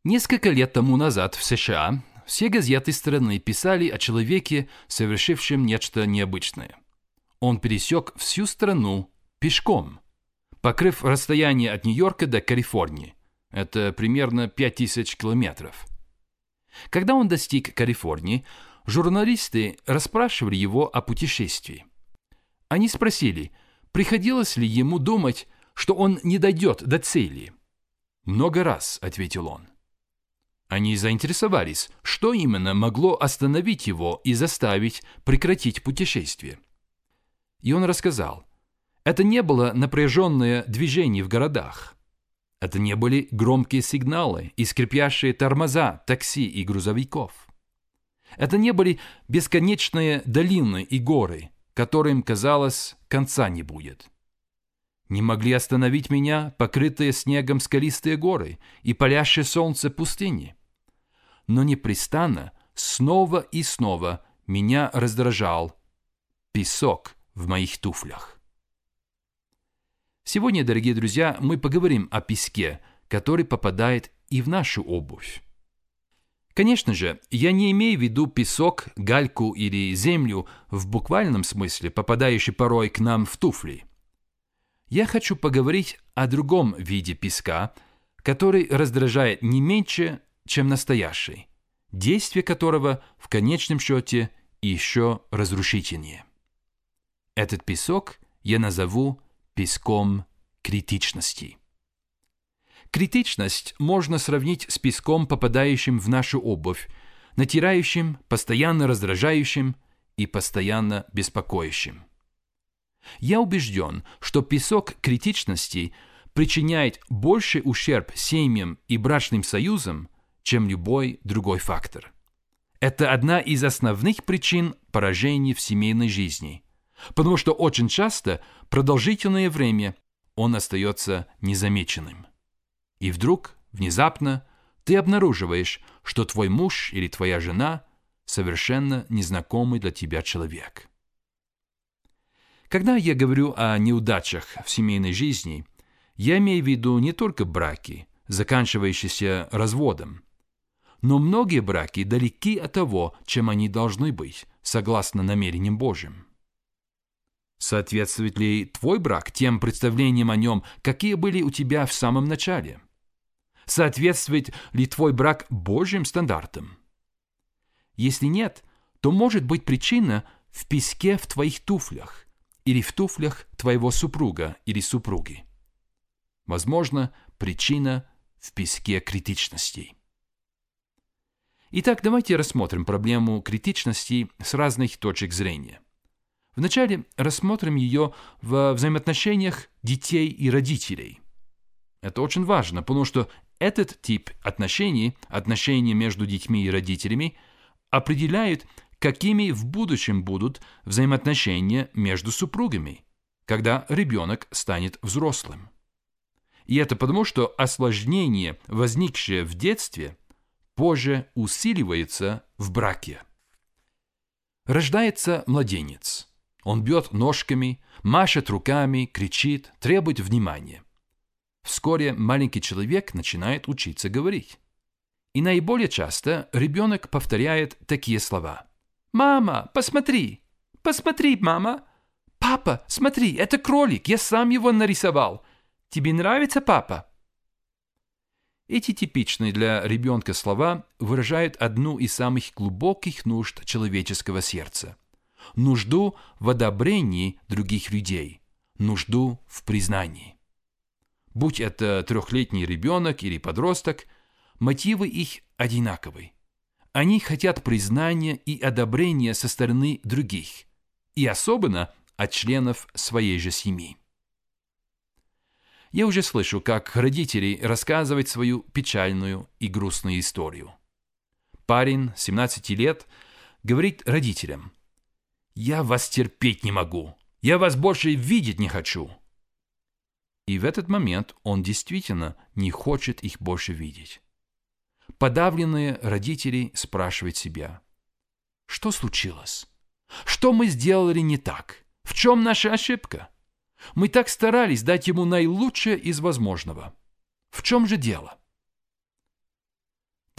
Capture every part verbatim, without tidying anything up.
Несколько лет тому назад в США все газеты страны писали о человеке, совершившем нечто необычное. Он пересек всю страну пешком, покрыв расстояние от Нью-Йорка до Калифорнии. Это примерно пять тысяч километров. Когда он достиг Калифорнии, журналисты расспрашивали его о путешествии. Они спросили, приходилось ли ему думать, что он не дойдет до цели. «Много раз», — ответил он. Они заинтересовались, что именно могло остановить его и заставить прекратить путешествие. И он рассказал, это не было напряженное движение в городах. Это не были громкие сигналы и скрипящие тормоза такси и грузовиков. Это не были бесконечные долины и горы, которым, казалось, конца не будет. Не могли остановить меня покрытые снегом скалистые горы и палящее солнце пустыни. Но непрестанно, снова и снова меня раздражал песок в моих туфлях. Сегодня, дорогие друзья, мы поговорим о песке, который попадает и в нашу обувь. Конечно же, я не имею в виду песок, гальку или землю в буквальном смысле, попадающий порой к нам в туфли. Я хочу поговорить о другом виде песка, который раздражает не меньше, чем настоящий, действие которого в конечном счете еще разрушительнее. Этот песок я назову песком критичности. Критичность можно сравнить с песком, попадающим в нашу обувь, натирающим, постоянно раздражающим и постоянно беспокоящим. Я убежден, что песок критичности причиняет больший ущерб семьям и брачным союзам, чем любой другой фактор. Это одна из основных причин поражений в семейной жизни, потому что очень часто продолжительное время он остается незамеченным. И вдруг, внезапно, ты обнаруживаешь, что твой муж или твоя жена совершенно незнакомый для тебя человек. Когда я говорю о неудачах в семейной жизни, я имею в виду не только браки, заканчивающиеся разводом, но многие браки далеки от того, чем они должны быть, согласно намерениям Божьим. Соответствует ли твой брак тем представлениям о нем, какие были у тебя в самом начале? Соответствует ли твой брак Божьим стандартам? Если нет, то может быть причина в песке в твоих туфлях или в туфлях твоего супруга или супруги. Возможно, причина в песке критичности. Итак, давайте рассмотрим проблему критичности с разных точек зрения. Вначале рассмотрим ее в взаимоотношениях детей и родителей. Это очень важно, потому что этот тип отношений, отношения между детьми и родителями, определяют, какими в будущем будут взаимоотношения между супругами, когда ребенок станет взрослым. И это потому, что осложнение, возникшее в детстве, позже усиливается в браке. Рождается младенец. Он бьет ножками, машет руками, кричит, требует внимания. Вскоре маленький человек начинает учиться говорить. И наиболее часто ребенок повторяет такие слова. «Мама, посмотри! Посмотри, мама! Папа, смотри, это кролик, я сам его нарисовал! Тебе нравится, папа?» Эти типичные для ребенка слова выражают одну из самых глубоких нужд человеческого сердца. Нужду в одобрении других людей, нужду в признании. Будь это трехлетний ребенок или подросток, мотивы их одинаковы. Они хотят признания и одобрения со стороны других, и особенно от членов своей же семьи. Я уже слышу, как родители рассказывают свою печальную и грустную историю. Парень, семнадцати лет, говорит родителям: «Я вас терпеть не могу, я вас больше видеть не хочу». И в этот момент он действительно не хочет их больше видеть. Подавленные родители спрашивают себя: что случилось? Что мы сделали не так? В чем наша ошибка? Мы так старались дать ему наилучшее из возможного. В чем же дело?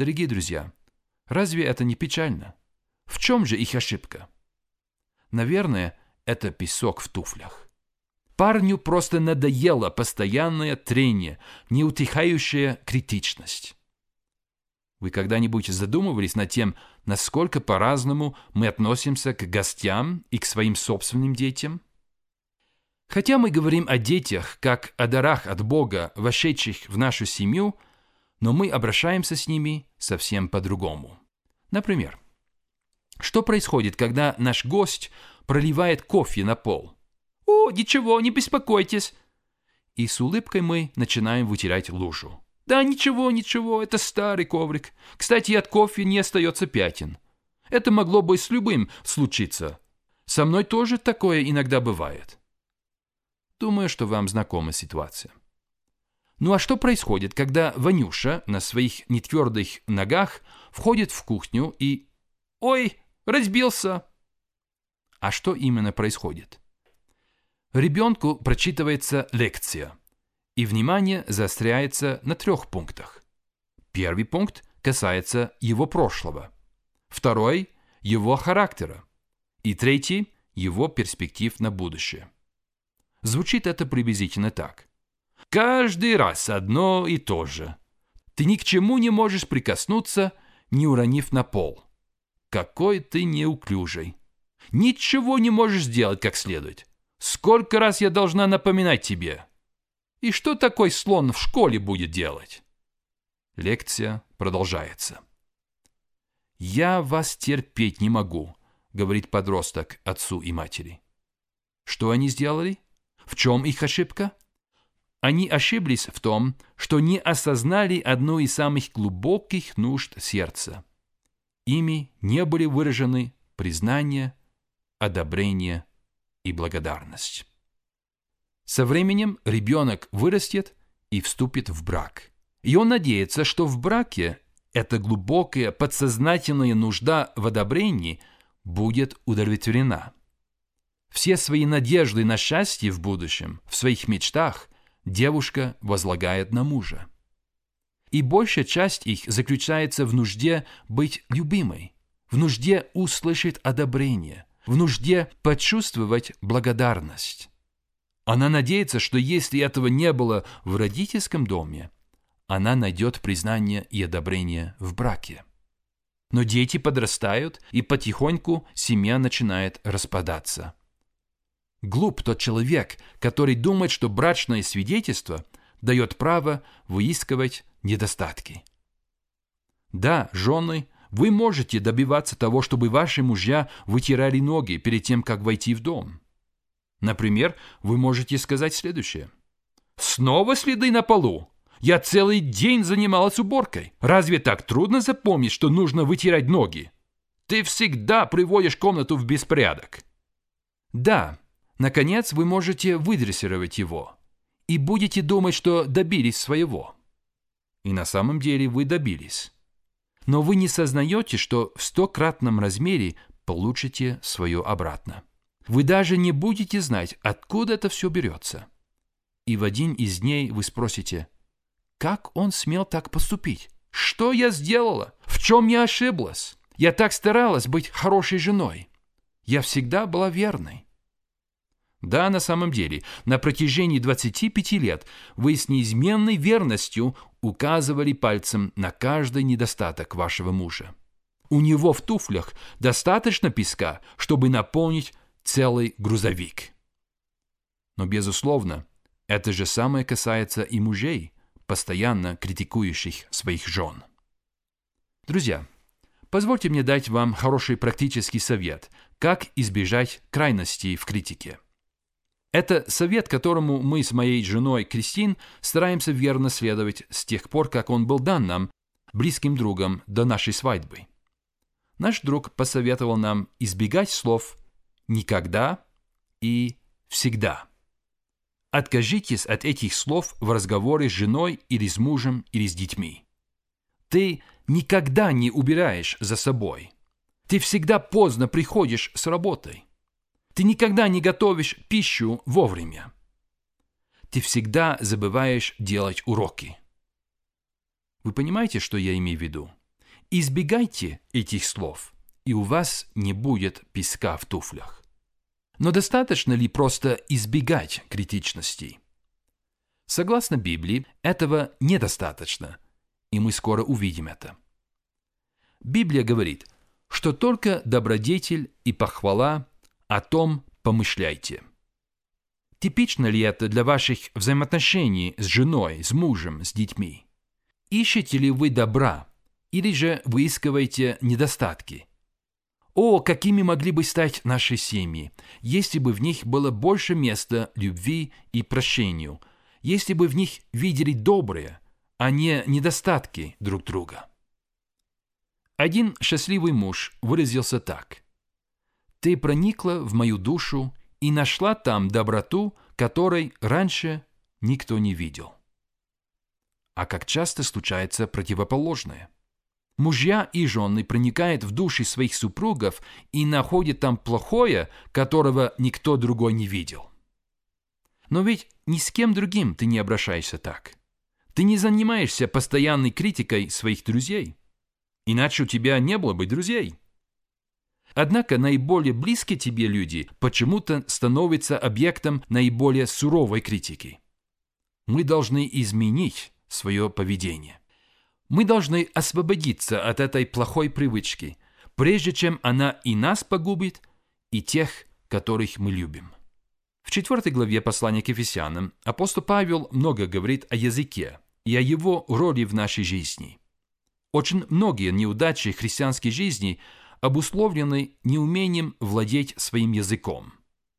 Дорогие друзья, разве это не печально? В чем же их ошибка? Наверное, это песок в туфлях. Парню просто надоело постоянное трение, неутихающая критичность. Вы когда-нибудь задумывались над тем, насколько по-разному мы относимся к гостям и к своим собственным детям? Хотя мы говорим о детях, как о дарах от Бога, вошедших в нашу семью, но мы обращаемся с ними совсем по-другому. Например, что происходит, когда наш гость проливает кофе на пол? «О, ничего, не беспокойтесь!» И с улыбкой мы начинаем вытирать лужу. «Да ничего, ничего, это старый коврик. Кстати, от кофе не остается пятен. Это могло бы с любым случиться. Со мной тоже такое иногда бывает». Думаю, что вам знакома ситуация. Ну а что происходит, когда Ванюша на своих нетвердых ногах входит в кухню и... «Ой, разбился!» А что именно происходит? Ребенку прочитывается лекция, и внимание заостряется на трех пунктах. Первый пункт касается его прошлого, второй – его характера, и третий – его перспектив на будущее. Звучит это приблизительно так. Каждый раз одно и то же. Ты ни к чему не можешь прикоснуться, не уронив на пол. Какой ты неуклюжий. Ничего не можешь сделать как следует. Сколько раз я должна напоминать тебе? И что такой слон в школе будет делать? Лекция продолжается. «Я вас терпеть не могу», — говорит подросток отцу и матери. Что они сделали? В чем их ошибка? Они ошиблись в том, что не осознали одну из самых глубоких нужд сердца. Ими не были выражены признание, одобрение и благодарность. Со временем ребенок вырастет и вступит в брак. И он надеется, что в браке эта глубокая подсознательная нужда в одобрении будет удовлетворена. Все свои надежды на счастье в будущем, в своих мечтах, девушка возлагает на мужа. И большая часть их заключается в нужде быть любимой, в нужде услышать одобрение, в нужде почувствовать благодарность. Она надеется, что если этого не было в родительском доме, она найдет признание и одобрение в браке. Но дети подрастают, и потихоньку семья начинает распадаться. Глуп тот человек, который думает, что брачное свидетельство дает право выискивать недостатки. Да, жены, вы можете добиваться того, чтобы ваши мужья вытирали ноги перед тем, как войти в дом. Например, вы можете сказать следующее. «Снова следы на полу? Я целый день занималась уборкой. Разве так трудно запомнить, что нужно вытирать ноги? Ты всегда приводишь комнату в беспорядок». Да, наконец вы можете выдрессировать его и будете думать, что добились своего. И на самом деле вы добились. Но вы не сознаете, что в стократном размере получите свое обратно. Вы даже не будете знать, откуда это все берется. И в один из дней вы спросите, как он смел так поступить? Что я сделала? В чем я ошиблась? Я так старалась быть хорошей женой. Я всегда была верной. Да, на самом деле, на протяжении двадцати пяти лет вы с неизменной верностью указывали пальцем на каждый недостаток вашего мужа. У него в туфлях достаточно песка, чтобы наполнить целый грузовик. Но, безусловно, это же самое касается и мужей, постоянно критикующих своих жен. Друзья, позвольте мне дать вам хороший практический совет, как избежать крайностей в критике. Это совет, которому мы с моей женой Кристин стараемся верно следовать с тех пор, как он был дан нам, близким другом, до нашей свадьбы. Наш друг посоветовал нам избегать слов «никогда» и «всегда». Откажитесь от этих слов в разговоре с женой или с мужем или с детьми. Ты никогда не убираешь за собой. Ты всегда поздно приходишь с работы. Ты никогда не готовишь пищу вовремя. Ты всегда забываешь делать уроки. Вы понимаете, что я имею в виду? Избегайте этих слов, и у вас не будет песка в туфлях. Но достаточно ли просто избегать критичности? Согласно Библии, этого недостаточно, и мы скоро увидим это. Библия говорит, что только добродетель и похвала, о том помышляйте. Типично ли это для ваших взаимоотношений с женой, с мужем, с детьми? Ищете ли вы добра, или же выискиваете недостатки? О, какими могли бы стать наши семьи, если бы в них было больше места любви и прощению, если бы в них видели доброе, а не недостатки друг друга. Один счастливый муж выразился так: «Ты проникла в мою душу и нашла там доброту, которой раньше никто не видел». А как часто случается противоположное? Мужья и жены проникают в души своих супругов и находят там плохое, которого никто другой не видел. Но ведь ни с кем другим ты не обращаешься так. Ты не занимаешься постоянной критикой своих друзей. Иначе у тебя не было бы друзей. Однако наиболее близкие тебе люди почему-то становятся объектом наиболее суровой критики. Мы должны изменить свое поведение. Мы должны освободиться от этой плохой привычки, прежде чем она и нас погубит, и тех, которых мы любим. В четвёртой главе послания к Ефесянам апостол Павел много говорит о языке и о его роли в нашей жизни. Очень многие неудачи христианской жизни обусловлены неумением владеть своим языком.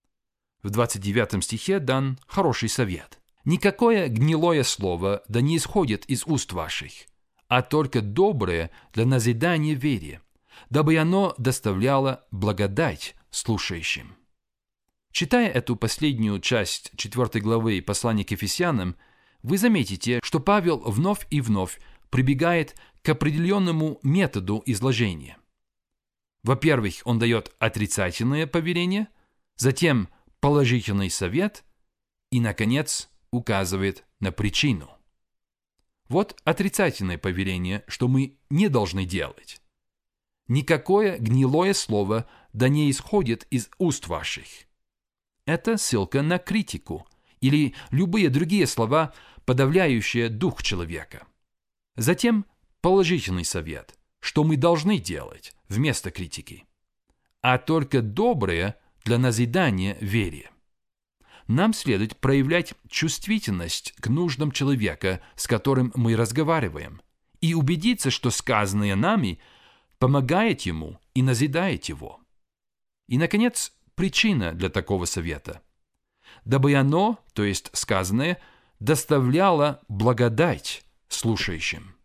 В двадцать девятом стихе дан хороший совет. «Никакое гнилое слово да не исходит из уст ваших, а только доброе для назидания вере, дабы оно доставляло благодать слушающим». Читая эту последнюю часть четвёртой главы послания к Ефесянам, вы заметите, что Павел вновь и вновь прибегает к определенному методу изложения. Во-первых, он дает отрицательное повеление, затем положительный совет и, наконец, указывает на причину. Вот отрицательное повеление, что мы не должны делать. «Никакое гнилое слово да не исходит из уст ваших». Это ссылка на критику или любые другие слова, подавляющие дух человека. Затем положительный совет, что мы должны делать вместо критики, а только доброе для назидания вере. Нам следует проявлять чувствительность к нуждам человека, с которым мы разговариваем, и убедиться, что сказанное нами помогает ему и назидает его. И, наконец, причина для такого совета. Дабы оно, то есть сказанное, доставляло благодать слушающим.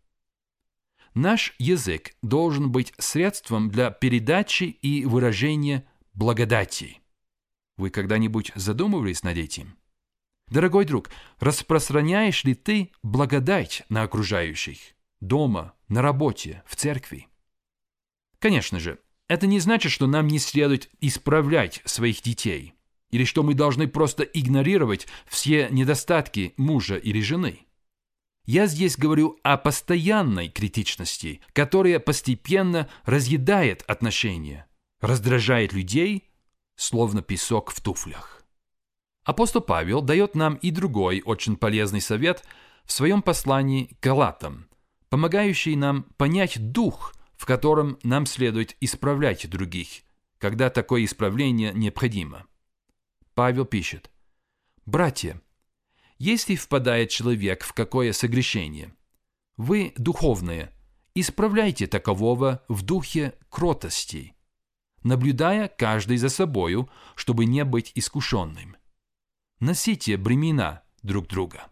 Наш язык должен быть средством для передачи и выражения благодати. Вы когда-нибудь задумывались над этим? Дорогой друг, распространяешь ли ты благодать на окружающих, дома, на работе, в церкви? Конечно же, это не значит, что нам не следует исправлять своих детей, или что мы должны просто игнорировать все недостатки мужа или жены. Я здесь говорю о постоянной критичности, которая постепенно разъедает отношения, раздражает людей, словно песок в туфлях. Апостол Павел дает нам и другой очень полезный совет в своем послании к Галатам, помогающий нам понять дух, в котором нам следует исправлять других, когда такое исправление необходимо. Павел пишет: «Братья, если впадает человек в какое согрешение, вы, духовные, исправляйте такового в духе кротости, наблюдая каждый за собою, чтобы не быть искушенным. Носите бремена друг друга».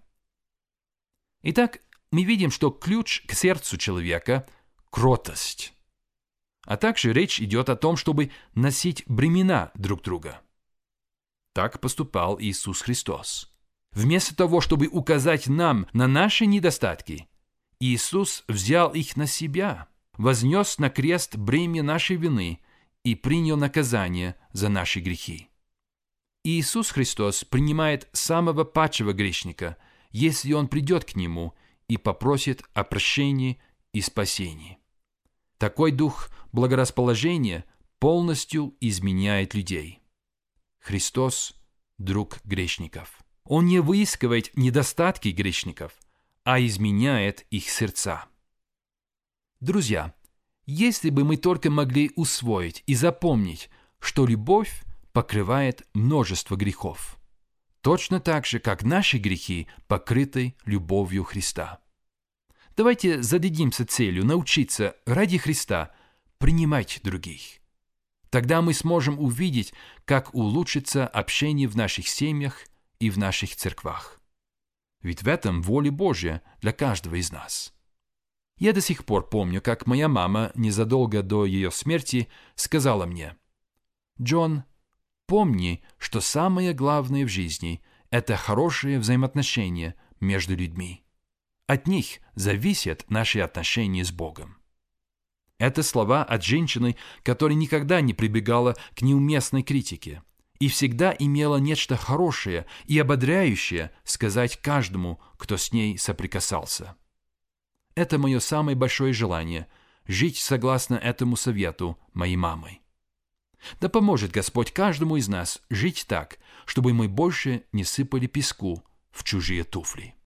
Итак, мы видим, что ключ к сердцу человека – кротость. А также речь идет о том, чтобы носить бремена друг друга. Так поступал Иисус Христос. Вместо того, чтобы указать нам на наши недостатки, Иисус взял их на себя, вознес на крест бремя нашей вины и принял наказание за наши грехи. Иисус Христос принимает самого падшего грешника, если он придет к Нему и попросит о прощении и спасении. Такой дух благорасположения полностью изменяет людей. Христос – друг грешников. Он не выискивает недостатки грешников, а изменяет их сердца. Друзья, если бы мы только могли усвоить и запомнить, что любовь покрывает множество грехов, точно так же, как наши грехи покрыты любовью Христа. Давайте зададимся целью научиться ради Христа принимать других. Тогда мы сможем увидеть, как улучшится общение в наших семьях и в наших церквах. Ведь в этом воля Божья для каждого из нас. Я до сих пор помню, как моя мама незадолго до ее смерти сказала мне: «Джон, помни, что самое главное в жизни – это хорошие взаимоотношения между людьми. От них зависят наши отношения с Богом». Это слова от женщины, которая никогда не прибегала к неуместной критике и всегда имела нечто хорошее и ободряющее сказать каждому, кто с ней соприкасался. Это мое самое большое желание – жить согласно этому совету моей мамы. Да поможет Господь каждому из нас жить так, чтобы мы больше не сыпали песку в чужие туфли.